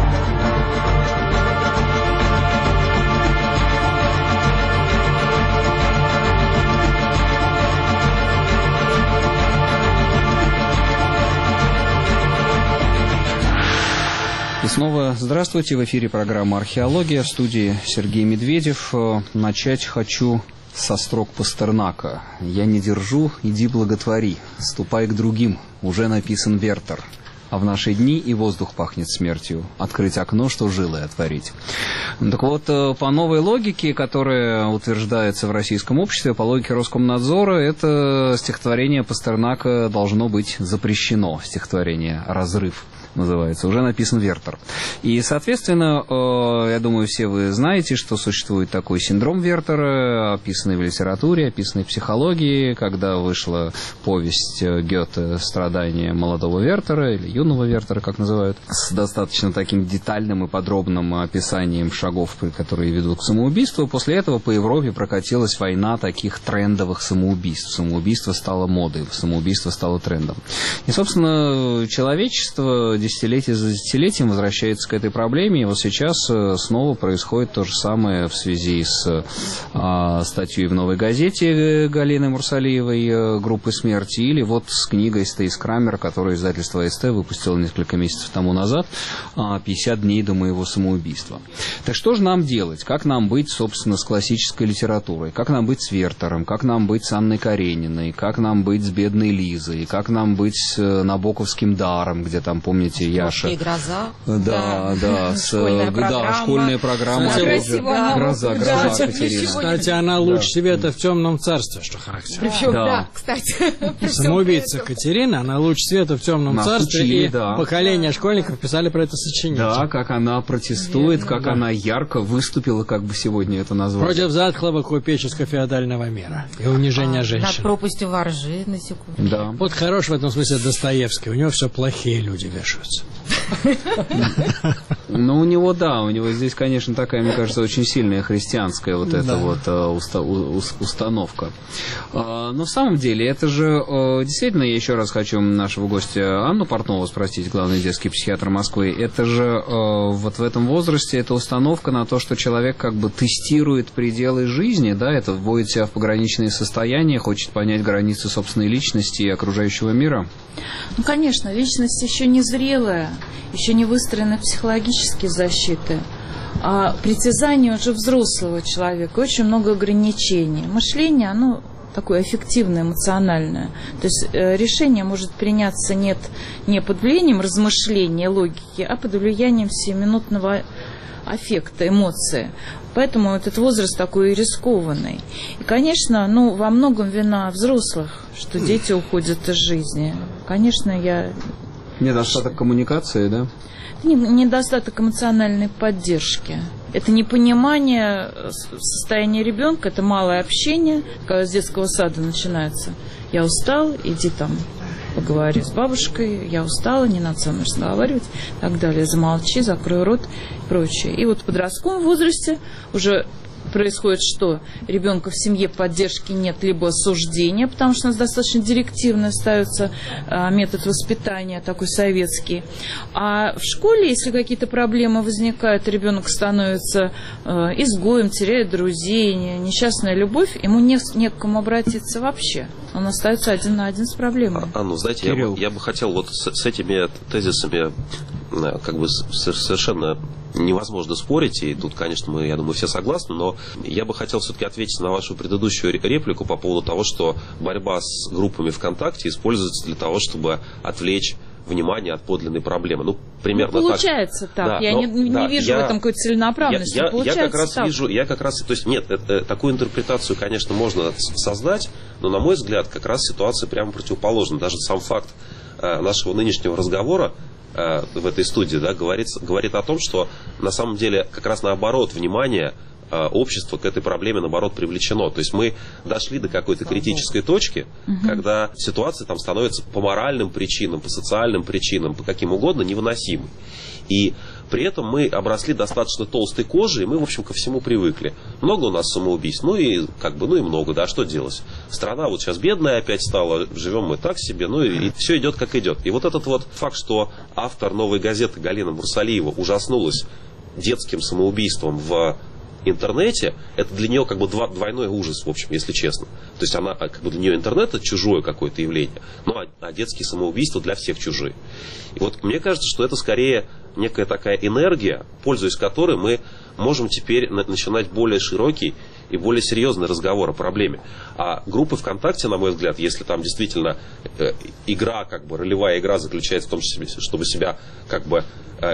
И снова здравствуйте, в эфире программа «Археология», в студии Сергей Медведев. Начать хочу со строк Пастернака. «Я не держу, иди благотвори, ступай к другим, уже написан Вертер. А в наши дни и воздух пахнет смертью, открыть окно, что жилы отворить». Так вот, по новой логике, которая утверждается в российском обществе, по логике Роскомнадзора, это стихотворение Пастернака должно быть запрещено. Стихотворение «Разрыв» называется, уже написан Вертер. И, соответственно, я думаю, все вы знаете, что существует такой синдром Вертера, описанный в литературе, описанный в психологии, когда вышла повесть Гёте «Страдания молодого Вертера», или юного Вертера, как называют, с достаточно таким детальным и подробным описанием шагов, которые ведут к самоубийству. После этого по Европе прокатилась война таких трендовых самоубийств. Самоубийство стало модой, самоубийство стало трендом. И, собственно, человечество десятилетие за десятилетием возвращается к этой проблеме, и вот сейчас снова происходит то же самое в связи с статьей в «Новой газете» Галины Мурсалиевой «Группы смерти», или вот с книгой Стейс Крамер, которую издательство СТ выпустило выпустила несколько месяцев тому назад, 50 дней до моего самоубийства. Так что же нам делать? Как нам быть, собственно, с классической литературой? Как нам быть с Вертером? Как нам быть с Анной Карениной? Как нам быть с бедной Лизой? Как нам быть с Набоковским даром, где там, помните, Яша... И гроза. Да. Школьная программа. Гроза Катерина. Кстати, она луч света в темном царстве, что характерно. Причем, да, кстати. Самоубийца Катерина, она луч света в темном царстве, учили, и поколение школьников писали про это сочинение. Да, как она протестует, как она ярко выступила, как бы сегодня это назвать. Против затхлого купеческо-феодального мира и унижения женщин. Над пропастью воржи, на секунду. Да. Вот хорош в этом смысле Достоевский, у него все плохие люди вешаются. Ну, у него здесь, конечно, такая, мне кажется, очень сильная христианская вот эта установка. Но в самом деле, это же действительно, я еще раз хочу нашего гостя Анну Портнову спросить, главный детский психиатр Москвы, это же вот в этом возрасте эта установка на то, что человек как бы тестирует пределы жизни, да, это вводит себя в пограничные состояния, хочет понять границы собственной личности и окружающего мира? Ну, конечно, личность еще не зрелая, еще не выстроены психологические защиты. А притязание уже взрослого человека, очень много ограничений. Мышление, оно такое аффективное, эмоциональное. То есть решение может приняться не под влиянием размышления, логики, а под влиянием сиюминутного аффекта, эмоции. Поэтому этот возраст такой рискованный. И, конечно, во многом вина взрослых, что дети уходят из жизни. Конечно, Недостаток коммуникации, да? Недостаток эмоциональной поддержки. Это непонимание состояния ребенка, это малое общение, когда с детского сада начинается. Я устал, иди там поговори с бабушкой, я устала, не надо со мной разговаривать, и так далее. Замолчи, закрой рот и прочее. И вот в подростковом возрасте уже происходит что? Ребенка в семье поддержки нет, либо осуждения, потому что у нас достаточно директивно ставится метод воспитания, такой советский. А в школе, если какие-то проблемы возникают, ребенок становится изгоем, теряет друзей, несчастная любовь, ему не к кому обратиться вообще. Он остается один на один с проблемой. Знаете, я бы хотел вот с этими тезисами как бы совершенно невозможно спорить, и тут, конечно, я думаю, все согласны, но я бы хотел все-таки ответить на вашу предыдущую реплику по поводу того, что борьба с группами ВКонтакте используется для того, чтобы отвлечь внимание от подлинной проблемы. Примерно получается так. Да, я не вижу в этом какой-то целенаправленности. Я как раз, то есть нет, такую интерпретацию, конечно, можно создать, но, на мой взгляд, как раз ситуация прямо противоположна. Даже сам факт нашего нынешнего разговора в этой студии, да, говорит о том, что на самом деле как раз наоборот внимание общества к этой проблеме, наоборот, привлечено. То есть мы дошли до какой-то критической точки, когда ситуация там становится по моральным причинам, по социальным причинам, по каким угодно невыносимой. И при этом мы обросли достаточно толстой кожей, и мы, в общем, ко всему привыкли. Много у нас самоубийств, и много, да, что делать? Страна вот сейчас бедная опять стала, живем мы так себе, и все идет как идет. И вот этот вот факт, что автор «Новой газеты» Галина Мурсалиева ужаснулась детским самоубийством в интернете, это для нее как бы двойной ужас, в общем, если честно. То есть она, как бы для нее интернет — это чужое какое-то явление, а детские самоубийства для всех чужие. И вот мне кажется, что это скорее некая такая энергия, пользуясь которой мы можем теперь начинать более широкий и более серьезный разговор о проблеме. А группы ВКонтакте, на мой взгляд, если там действительно игра, как бы ролевая игра заключается в том, чтобы себя как бы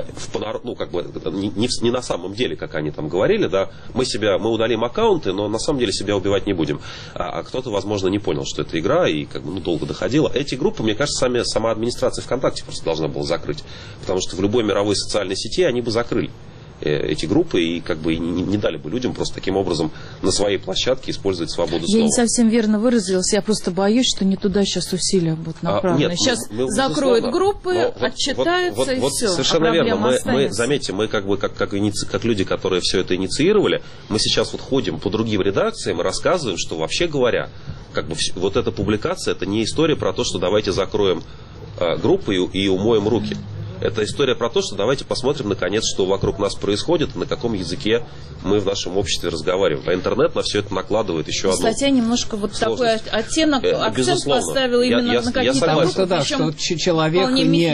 не на самом деле, как они там говорили, да, мы удалим аккаунты, но на самом деле себя убивать не будем. А кто-то, возможно, не понял, что это игра, и как бы долго доходило. Эти группы, мне кажется, сама администрация ВКонтакте просто должна была закрыть. Потому что в любой мировой социальной сети они бы закрыли эти группы и как бы не дали бы людям просто таким образом на своей площадке использовать свободу слова. Я не совсем верно выразилась, я просто боюсь, что не туда сейчас усилия будут направлены. Сейчас закроют группы, отчитаются и все. Совершенно верно. Заметьте, мы как люди, которые все это инициировали, мы сейчас вот ходим по другим редакциям и рассказываем, что вообще говоря, как бы вот эта публикация — это не история про то, что давайте закроем группы и умоем руки. Это история про то, что давайте посмотрим, наконец, что вокруг нас происходит, на каком языке мы в нашем обществе разговариваем. А интернет на все это накладывает еще одну статья немножко вот такой оттенок, акцент поставил именно на какие-то группы. Да, что человек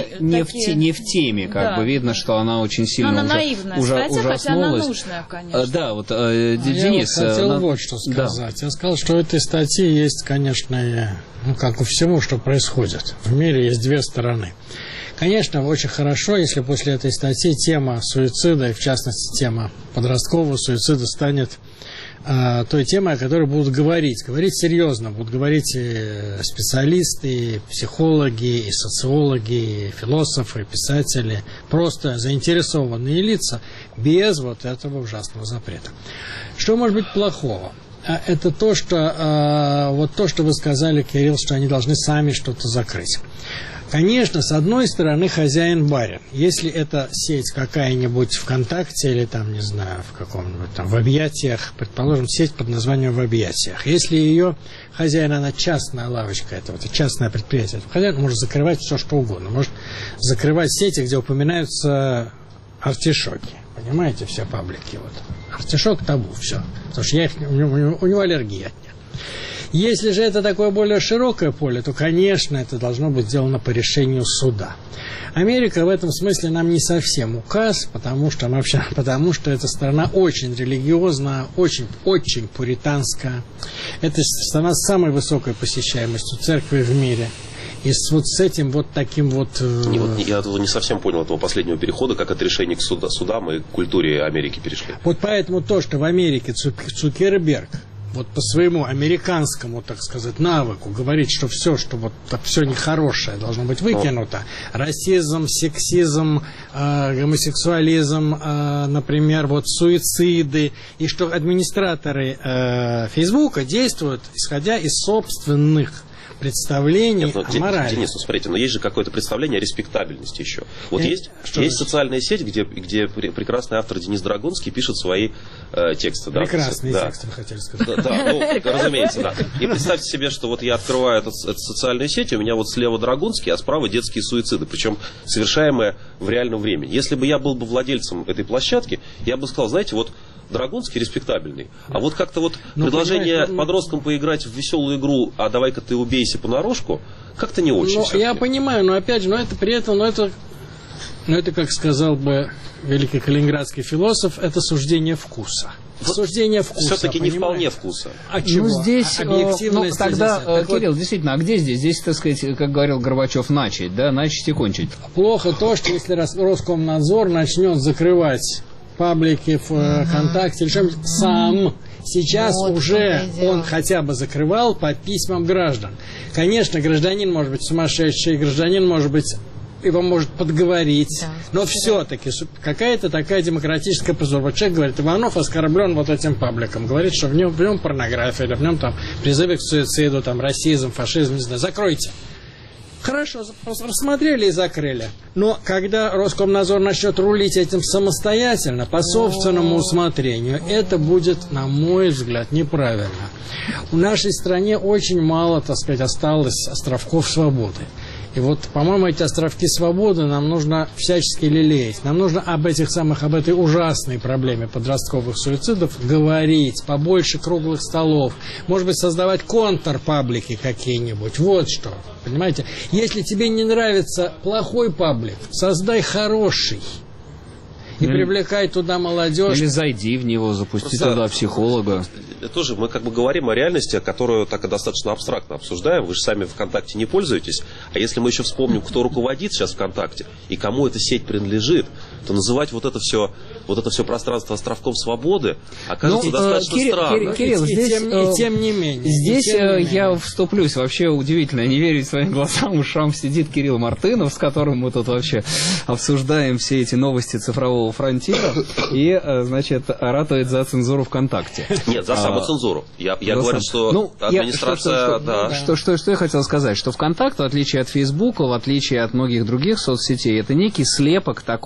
не в теме, как бы видно, что она очень сильно ужаснулась. Хотя она нужная, конечно. Да, вот Денис... Я хотел вот что сказать. Я сказал, что у этой статьи есть, конечно, как у всего, что происходит. В мире есть две стороны. Конечно, очень хорошо, если после этой статьи тема суицида, и в частности тема подросткового суицида, станет той темой, о которой будут говорить. Говорить серьезно. Будут говорить и специалисты, и психологи, и социологи, и философы, и писатели. Просто заинтересованные лица без вот этого ужасного запрета. Что может быть плохого? Это то, что вы сказали, Кирилл, что они должны сами что-то закрыть. Конечно, с одной стороны, хозяин барин. Если это сеть какая-нибудь ВКонтакте или там, не знаю, в каком-нибудь там в объятиях, предположим, сеть под названием в объятиях. Если ее хозяин, она частная лавочка, это частное предприятие, то хозяин может закрывать все, что угодно. Может закрывать сети, где упоминаются артишоки. Понимаете, все паблики. Вот. Артишок табу, все. Потому что у него аллергия от них. Если же это такое более широкое поле, то, конечно, это должно быть сделано по решению суда. Америка в этом смысле нам не совсем указ, потому что эта страна очень религиозная, очень пуританская. Это страна с самой высокой посещаемостью церкви в мире. И вот с этим вот таким вот... Я не совсем понял этого последнего перехода, как от решения к судам и к культуре Америки перешли. Вот поэтому то, что в Америке Цукерберг вот по своему американскому, так сказать, навыку говорит, что все нехорошее должно быть выкинуто. Расизм, сексизм, гомосексуализм, например, вот суициды. И что администраторы Фейсбука действуют, исходя из собственных представлений о морали. Денис, смотрите, но есть же какое-то представление о респектабельности еще. Вот есть социальная сеть, где прекрасный автор Денис Драгунский пишет свои тексты. Прекрасные тексты, вы хотели сказать. Да, разумеется, да. И представьте себе, что вот я открываю эту социальную сеть, у меня вот слева Драгунский, а справа детские суициды, причем совершаемые в реальном времени. Если бы я был бы владельцем этой площадки, я бы сказал, знаете, вот Драгунский респектабельный. А вот как-то вот предложение подросткам поиграть в веселую игру, а давай-ка ты убейся понарошку, как-то не очень. Я понимаю, но опять же, это, как сказал бы великий калининградский философ, это суждение вкуса. Суждение вкуса. Все-таки не вполне вкуса. А чего? Здесь, тогда, Кирилл, действительно, а где здесь? Здесь, так сказать, как говорил Горбачев, начать и кончить. Плохо то, что если Роскомнадзор начнет закрывать паблики в ВКонтакте, сам сейчас уже он хотя бы закрывал по письмам граждан. Конечно, гражданин может быть сумасшедший, гражданин может быть, его может подговорить, но все-таки какая-то такая демократическая позор. Вот человек говорит, Иванов оскорблен вот этим пабликом, говорит, что в нем порнография, или в нем там призывы к суициду, там расизм, фашизм, не знаю, закройте. Хорошо, рассмотрели и закрыли. Но когда Роскомнадзор начнет рулить этим самостоятельно, по собственному усмотрению, это будет, на мой взгляд, неправильно. В нашей стране очень мало, так сказать, осталось островков свободы. И вот, по-моему, эти островки свободы нам нужно всячески лелеять. Нам нужно об этой ужасной проблеме подростковых суицидов говорить, побольше круглых столов. Может быть, создавать контрпаблики какие-нибудь. Вот что. Понимаете? Если тебе не нравится плохой паблик, создай хороший. И привлекай туда молодежь. Или зайди в него, запусти туда психолога. Тоже мы как бы говорим о реальности, которую так и достаточно абстрактно обсуждаем. Вы же сами ВКонтакте не пользуетесь. А если мы еще вспомним, кто руководит сейчас ВКонтакте и кому эта сеть принадлежит, то называть вот это все пространство островком свободы окажется достаточно странно. Кирилл, тем не менее. Здесь я вступлюсь. Вообще удивительно, не верить своим глазам, ушам. Сидит Кирилл Мартынов, с которым мы тут вообще обсуждаем все эти новости цифрового фронтира и, значит, ратует за цензуру ВКонтакте. Нет, за самоцензуру. Я говорю, что администрация... Что я хотел сказать, что ВКонтакт, в отличие от Фейсбука, в отличие от многих других соцсетей, это некий слепок такой, может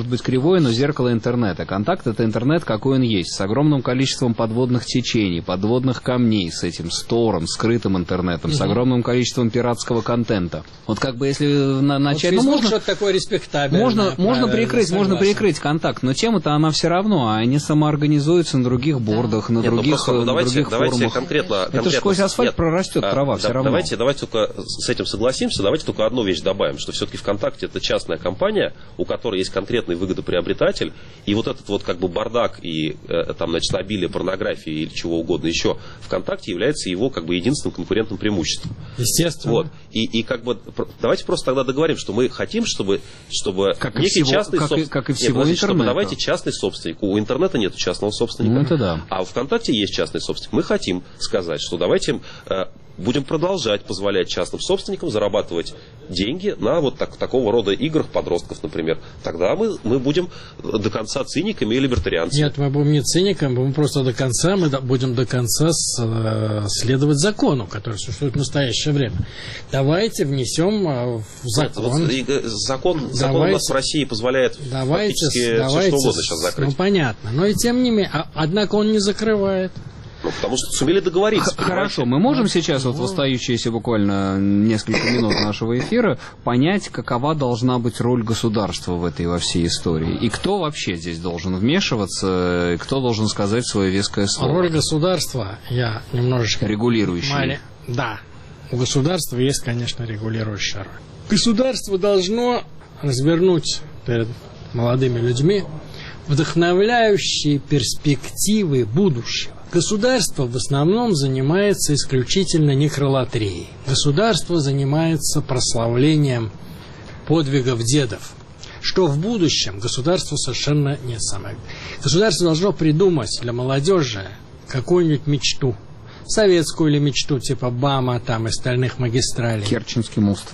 может быть кривое, но зеркало интернета. Контакт — это интернет, какой он есть, с огромным количеством подводных течений, подводных камней, с этим стором, скрытым интернетом, с огромным количеством пиратского контента. Вот как бы если начать... Вот можно что-то такое респектабельное. Можно прикрыть контакт, но тема-то она все равно, они самоорганизуются на других бордах, на других форумах. Давайте конкретно... Это же сквозь асфальт прорастет трава все равно. Давайте только с этим согласимся, давайте только одну вещь добавим, что все-таки ВКонтакте это частная компания, у которой есть конкретный выгодоприобретатель, и вот этот вот как бы бардак и там, значит, обилие порнографии или чего угодно еще, ВКонтакте является его как бы единственным конкурентным преимуществом. Естественно. Вот. И как бы давайте просто тогда договорим, что мы хотим, чтобы как некий частный собственник... Как и всего интернета. Давайте частный собственник. У интернета нет частного собственника. Ну, это да. А у ВКонтакте есть частный собственник. Мы хотим сказать, что давайте будем продолжать позволять частным собственникам зарабатывать деньги на вот такого рода играх подростков, например. Тогда мы будем до конца циниками и либертарианцами. Нет, мы будем не циниками, мы просто будем до конца следовать закону, который существует в настоящее время. Давайте внесем в закон. Закон у нас в России позволяет фактически все что угодно сейчас закрыть. Ну, понятно. Но и тем не менее, однако он не закрывает. Ну, потому что сумели договориться. Хорошо, мы можем сейчас, вот в остающиеся буквально несколько минут нашего эфира, понять, какова должна быть роль государства во всей истории. И кто вообще здесь должен вмешиваться, и кто должен сказать свое веское слово. Роль государства, я немножечко... Регулирующая. Да, у государства есть, конечно, регулирующая роль. Государство должно развернуть перед молодыми людьми вдохновляющие перспективы будущего. Государство в основном занимается исключительно некролатрией. Государство занимается прославлением подвигов дедов. Что в будущем государство совершенно не самое. Государство должно придумать для молодежи какую-нибудь мечту. Советскую или мечту типа БАМа там, и стальных магистралей. Керченский мост.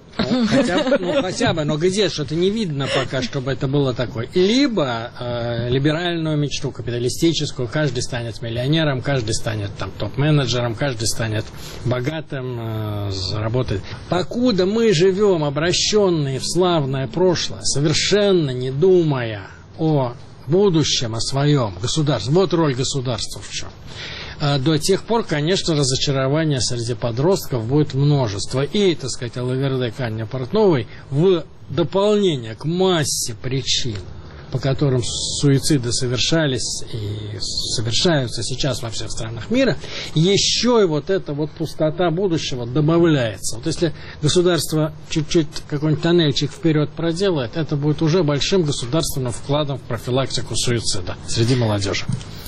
Хотя бы, но где что-то не видно пока, чтобы это было такое. Либо либеральную мечту, капиталистическую, каждый станет миллионером, каждый станет там топ-менеджером, каждый станет богатым, заработает. Покуда мы живем обращенные в славное прошлое, совершенно не думая о будущем, о своем государстве, вот роль государства в чем. До тех пор, конечно, разочарования среди подростков будет множество. И, так сказать, Алаверде Канне Портновой в дополнение к массе причин, по которым суициды совершались и совершаются сейчас во всех странах мира, еще и вот эта вот пустота будущего добавляется. Вот если государство чуть-чуть какой-нибудь тоннельчик вперед проделает, это будет уже большим государственным вкладом в профилактику суицида среди молодежи.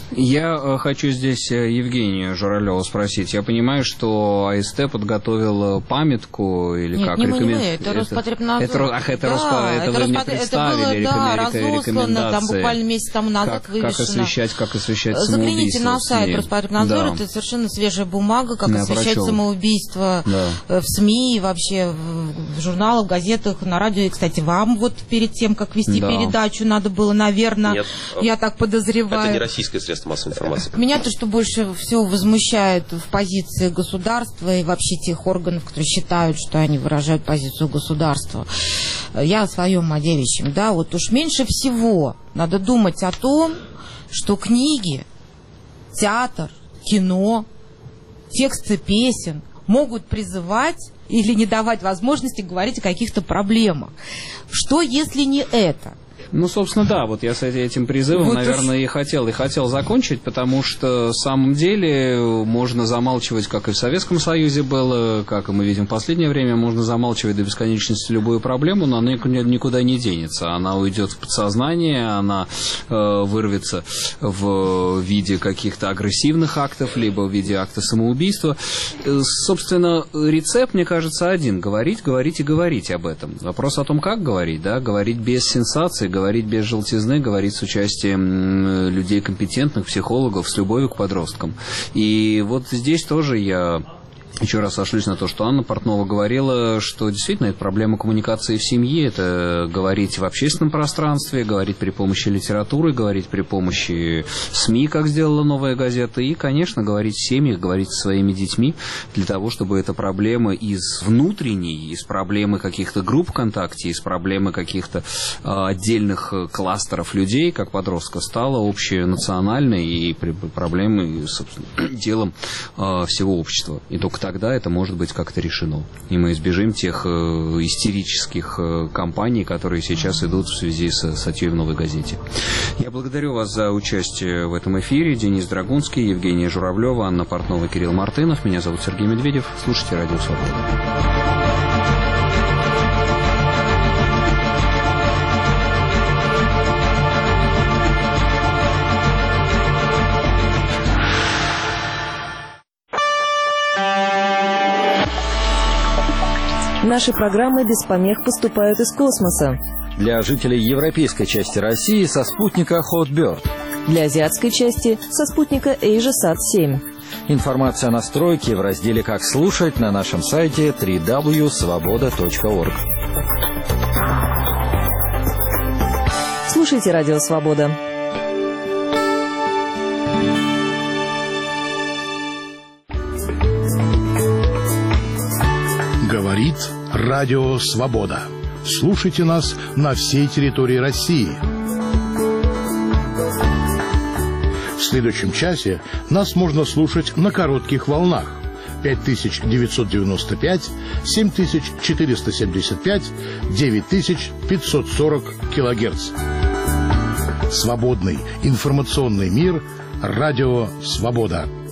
Я хочу здесь Евгения Журавлева спросить. Я понимаю, что АСТ подготовил памятку или нет, как? Нет, это Роспотребнадзор. Это вы мне представили рекомендации. Там буквально месяц тому назад вывешено. Как освещать самоубийство. Загляните на сайт Роспотребнадзора, это совершенно свежая бумага, как освещать самоубийство в СМИ, вообще в журналах, в газетах, на радио. И, кстати, вам вот перед тем, как вести передачу, надо было, наверное, я так подозреваю. Это не российское средство массовой информации. Меня-то, что больше всего возмущает в позиции государства и вообще тех органов, которые считают, что они выражают позицию государства. Я о своем, о девичьем, да, вот уж меньше всего надо думать о том, что книги, театр, кино, тексты песен могут призывать или не давать возможности говорить о каких-то проблемах. Что, если не это? Ну, собственно, да, вот я с этим призывом, наверное, и хотел закончить, потому что, в самом деле, можно замалчивать, как и в Советском Союзе было, как и мы видим в последнее время, можно замалчивать до бесконечности любую проблему, но она никуда не денется. Она уйдет в подсознание, она вырвется в виде каких-то агрессивных актов, либо в виде акта самоубийства. Собственно, рецепт, мне кажется, один. Говорить и говорить об этом. Вопрос о том, как говорить, да, говорить без сенсаций, говорить без желтизны, говорить с участием людей компетентных, психологов, с любовью к подросткам. И вот здесь тоже я еще раз сошлюсь на то, что Анна Портнова говорила, что действительно это проблема коммуникации в семье, это говорить в общественном пространстве, говорить при помощи литературы, говорить при помощи СМИ, как сделала «Новая газета», и, конечно, говорить в семьях, говорить со своими детьми, для того, чтобы эта проблема из внутренней, из проблемы каких-то групп ВКонтакте, из проблемы каких-то отдельных кластеров людей, как подростка, стала общенациональной и проблемой, собственно, делом всего общества. И только тогда это может быть как-то решено. И мы избежим тех истерических кампаний, которые сейчас идут в связи с статьей в «Новой газете». Я благодарю вас за участие в этом эфире. Денис Драгунский, Евгения Журавлева, Анна Портнова, Кирилл Мартынов. Меня зовут Сергей Медведев. Слушайте «Радио Свобода». Наши программы без помех поступают из космоса. Для жителей европейской части России со спутника Hotbird. Для азиатской части со спутника AsiaSat-7. Информация о настройке в разделе «Как слушать» на нашем сайте www.svoboda.org. Слушайте «Радио Свобода». Говорит Радио Свобода. Слушайте нас на всей территории России. В следующем часе нас можно слушать на коротких волнах 5995, 7475, 9540 килогерц. Свободный информационный мир. Радио Свобода.